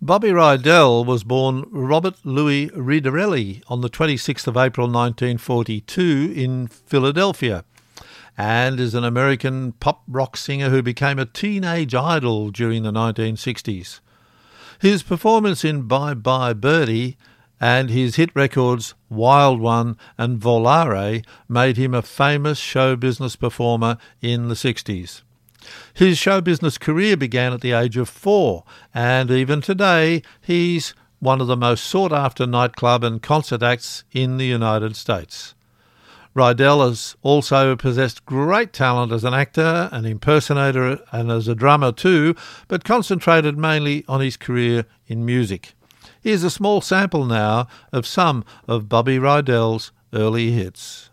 Bobby Rydell was born Robert Louis Ridarelli on the 26th of April 1942 in Philadelphia, and is an American pop rock singer who became a teenage idol during the 1960s. His performance in Bye Bye Birdie and his hit records Wild One and Volare made him a famous show business performer in the 60s. His show business career began at the age of 4, and even today he's one of the most sought-after nightclub and concert acts in the United States. Rydell has also possessed great talent as an actor, an impersonator and as a drummer too, but concentrated mainly on his career in music. Here's a small sample now of some of Bobby Rydell's early hits.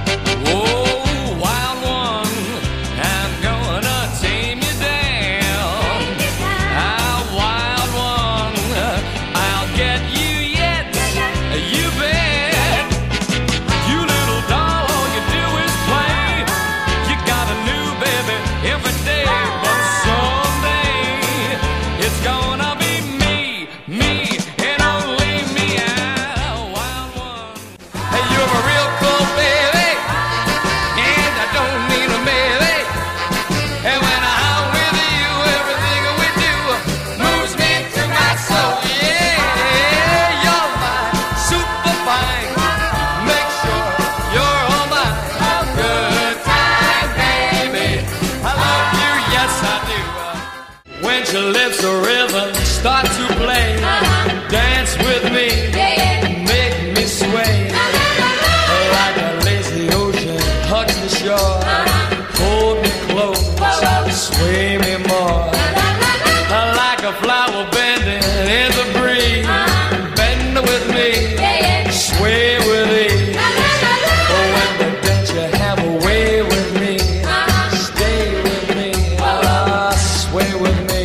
Your lips a rhythm, start to play, dance with me, make me sway, like a lazy ocean hugs the shore, hold me close, sway me more, like a flower bending in the breeze, bend with me, sway with ease, when the dance you have a way with me, stay with me, sway with me.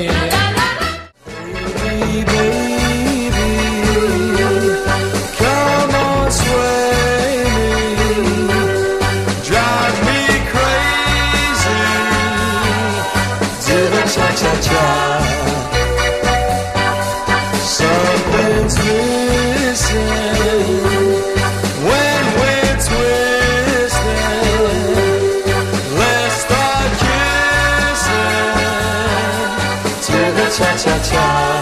Something's missing when we're twisting. Let's start kissing to the cha-cha-cha.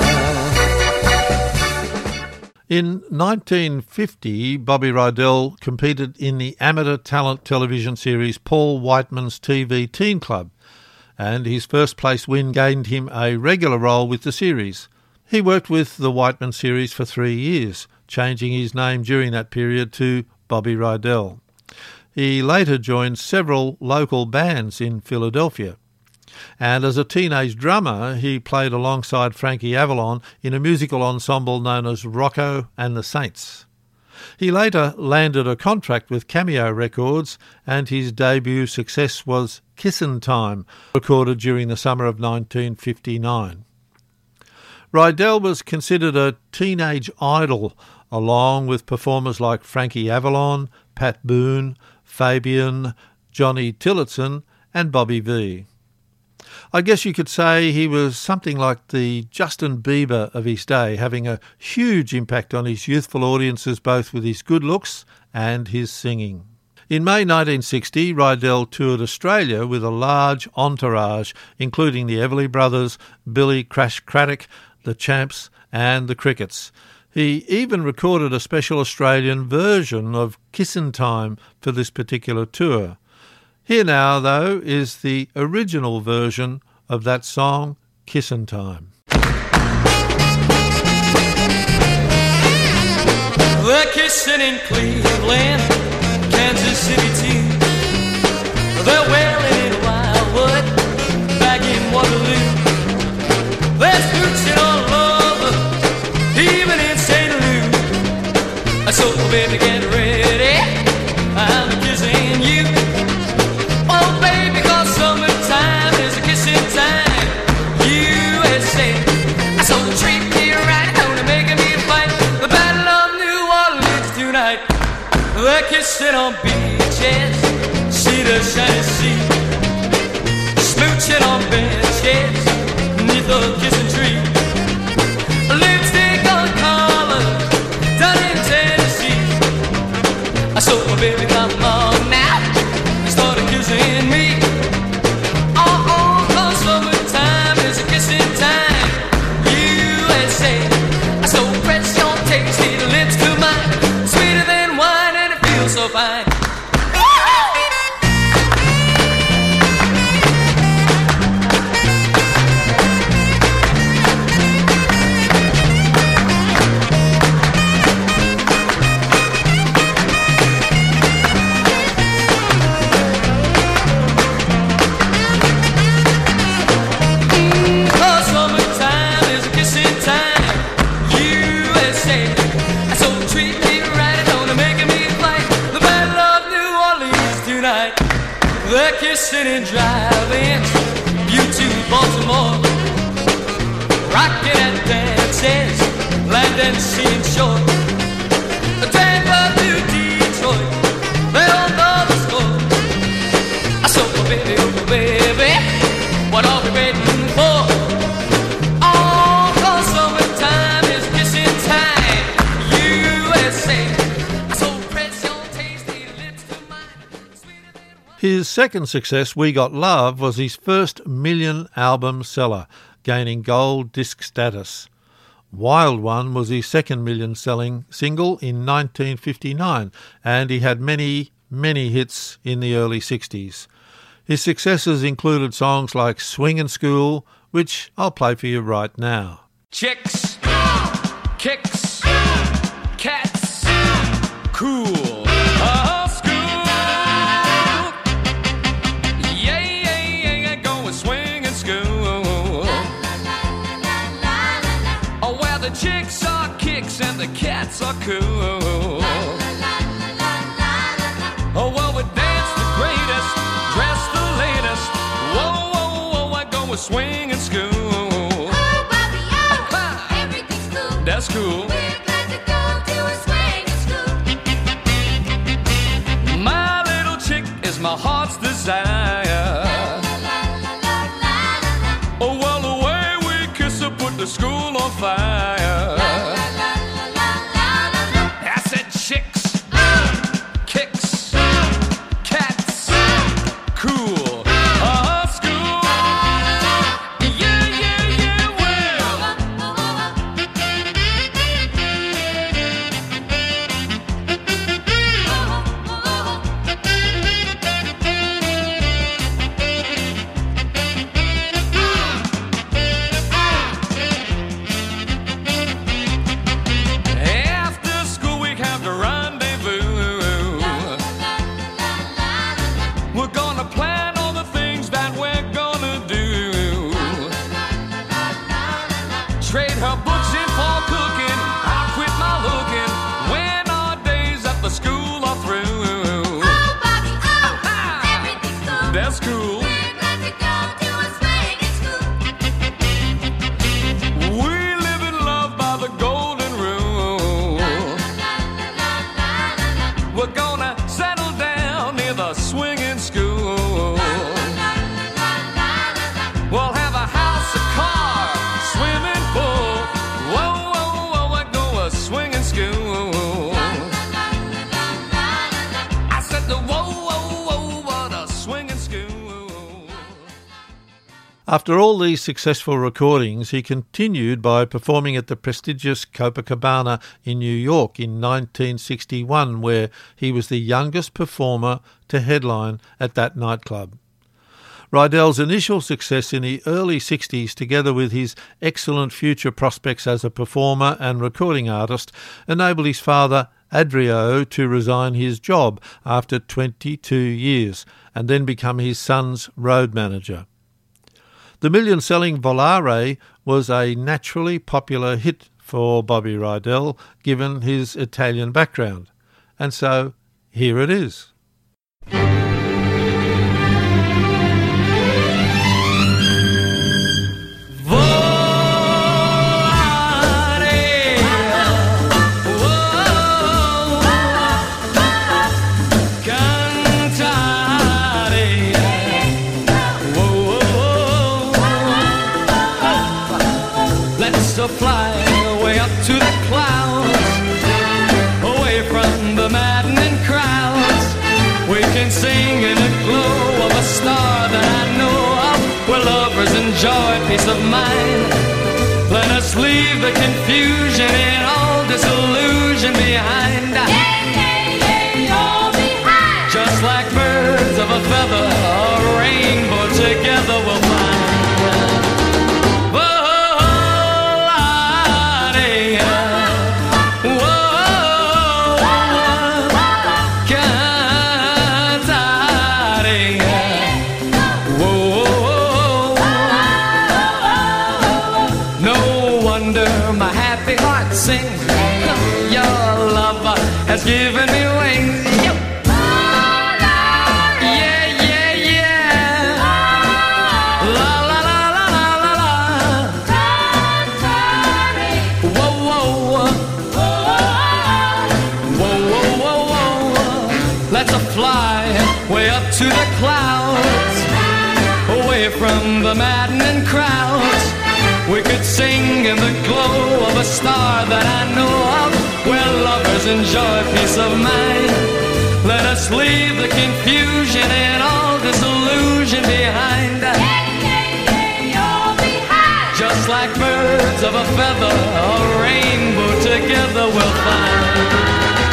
In 1950, Bobby Rydell competed in the amateur talent television series Paul Whiteman's TV Teen Club, and his first place win gained him a regular role with the series. He worked with the Whiteman series for 3 years, changing his name during that period to Bobby Rydell. He later joined several local bands in Philadelphia, and as a teenage drummer he played alongside Frankie Avalon in a musical ensemble known as Rocco and the Saints. He later landed a contract with Cameo Records, and his debut success was Kissin' Time, recorded during the summer of 1959. Rydell was considered a teenage idol, along with performers like Frankie Avalon, Pat Boone, Fabian, Johnny Tillotson and Bobby Vee. I guess you could say he was something like the Justin Bieber of his day, having a huge impact on his youthful audiences both with his good looks and his singing. In May 1960, Rydell toured Australia with a large entourage, including the Everly Brothers, Billy Crash Craddock, the Champs and the Crickets. He even recorded a special Australian version of Kissin' Time for this particular tour. Here now, though, is the original version of that song, Kissin' Time. They're kissing in Cleveland, Kansas City too. They're wailing in Wildwood, back in Waterloo. There's mooching all over, even in St. Louis. So baby, get ready, I'm kissing you. Oh baby, 'cause summertime is a kissing time. USA, so treat me right, gonna make me fight the Battle of New Orleans tonight. They're kissing on beaches, see the shiny sea, smooching on benches, 'neath a kissing tree. kissing and driving you to Baltimore, rocking and dances, land and sea and shore. Tampa to Detroit, they all know the score. So baby, oh baby, what are we waiting for? Oh, 'cause summertime is kissing time, USA. So press your tasty lips to mine, sweeter than wine. His second success, We Got Love, was his first million album seller, gaining gold disc status. Wild One was his second million-selling single in 1959, and he had many, many hits in the early 60s. His successes included songs like Swingin' School, which I'll play for you right now. Chicks, kicks, cats, cool. School. Yeah, going swinging school. Oh, where the chicks are kicks and the cats are cool. Oh, well, we dance the greatest, dress the latest. Whoa, whoa, whoa, I go with swinging school. Oh, Bobby, oh, everything's cool. That's cool. We're glad to go to a swinging school. My little chick is my heart's desire. Oh, well, the way we kiss her put the school on fire. I said chicks, kicks, cats, cool. School. Yeah, well. After school we have the rendezvous. We're gonna plan all the things that we're gonna do. Trade her books in for cooking. I'll quit my looking when our days at the school are through. Oh, Bobby, oh, everything's cool. That's cool. We're glad to go to a swinging school. We live in love by the golden rule. We're gonna settle down near the swinging school. We'll have a house, a car, swimming pool. Whoa, whoa, whoa, I go a swinging school. I said the whoa, whoa, whoa, what a swinging school. After all these successful recordings, he continued by performing at the prestigious Copacabana in New York in 1961, where he was the youngest performer to headline at that nightclub. Rydell's initial success in the early 60s, together with his excellent future prospects as a performer and recording artist, enabled his father, Adrio, to resign his job after 22 years and then become his son's road manager. The million-selling Volare was a naturally popular hit for Bobby Rydell, given his Italian background. And so, here it is. So fly away up to the clouds, away from the maddening crowds. We can sing in the glow of a star that I know of, where lovers enjoy peace of mind. Let us leave the confusion and all disillusion behind. All behind. Just like birds of a feather, a rainbow together we'll find. Sings, your love has given me wings. Yeah, yeah, yeah. to the clouds, away from the maddening crowds. We could sing in the glow of a star that I know of, where lovers enjoy peace of mind. Let us leave the confusion and all disillusion behind. Just like birds of a feather, a rainbow together we'll find.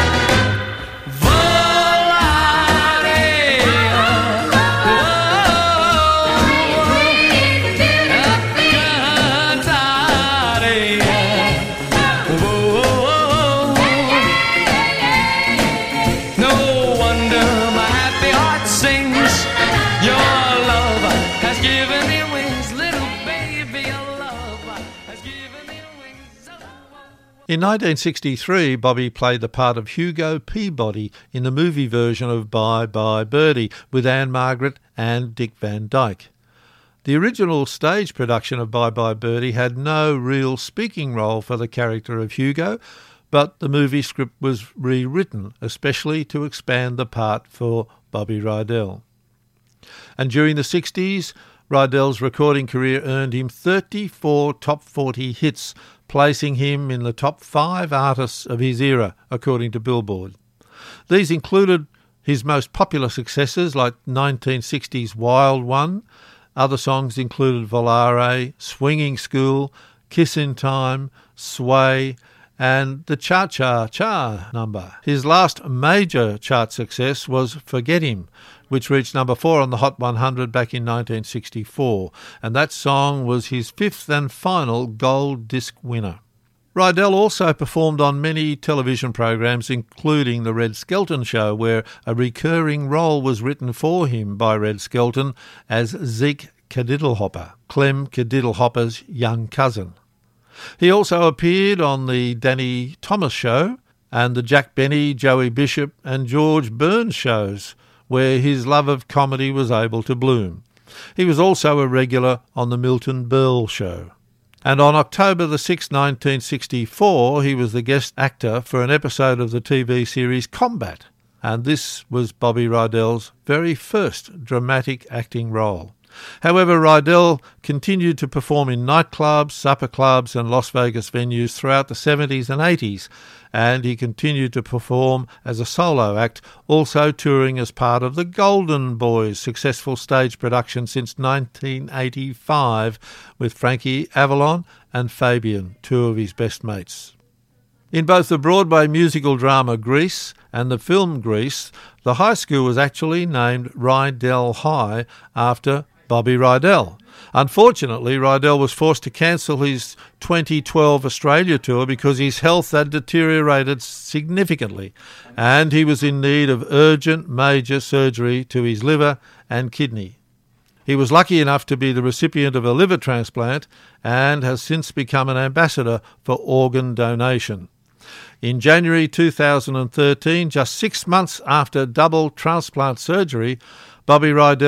In 1963, Bobby played the part of Hugo Peabody in the movie version of Bye Bye Birdie with Anne Margaret and Dick Van Dyke. The original stage production of Bye Bye Birdie had no real speaking role for the character of Hugo, but the movie script was rewritten, especially to expand the part for Bobby Rydell. And during the 60s, Rydell's recording career earned him 34 top 40 hits, placing him in the top 5 artists of his era, according to Billboard. These included his most popular successes like 1960's Wild One. Other songs included Volare, Swinging School, Kiss in Time, Sway, and the Cha-Cha-Cha number. His last major chart success was Forget Him, which reached number 4 on the Hot 100 back in 1964, and that song was his 5th and final gold disc winner. Rydell also performed on many television programs, including The Red Skelton Show, where a recurring role was written for him by Red Skelton as Zeke Cadiddlehopper, Clem Cadiddlehopper's young cousin. He also appeared on The Danny Thomas Show and the Jack Benny, Joey Bishop and George Burns shows, where his love of comedy was able to bloom. He was also a regular on the Milton Berle Show. And on October the 6th, 1964, he was the guest actor for an episode of the TV series Combat, and this was Bobby Rydell's very first dramatic acting role. However, Rydell continued to perform in nightclubs, supper clubs and Las Vegas venues throughout the 70s and 80s, and he continued to perform as a solo act, also touring as part of the Golden Boys' successful stage production since 1985 with Frankie Avalon and Fabian, two of his best mates. In both the Broadway musical drama Grease and the film Grease, the high school was actually named Rydell High after Bobby Rydell. Unfortunately, Rydell was forced to cancel his 2012 Australia tour because his health had deteriorated significantly and he was in need of urgent major surgery to his liver and kidney. He was lucky enough to be the recipient of a liver transplant and has since become an ambassador for organ donation. In January 2013, just 6 months after double transplant surgery, Bobby Rydell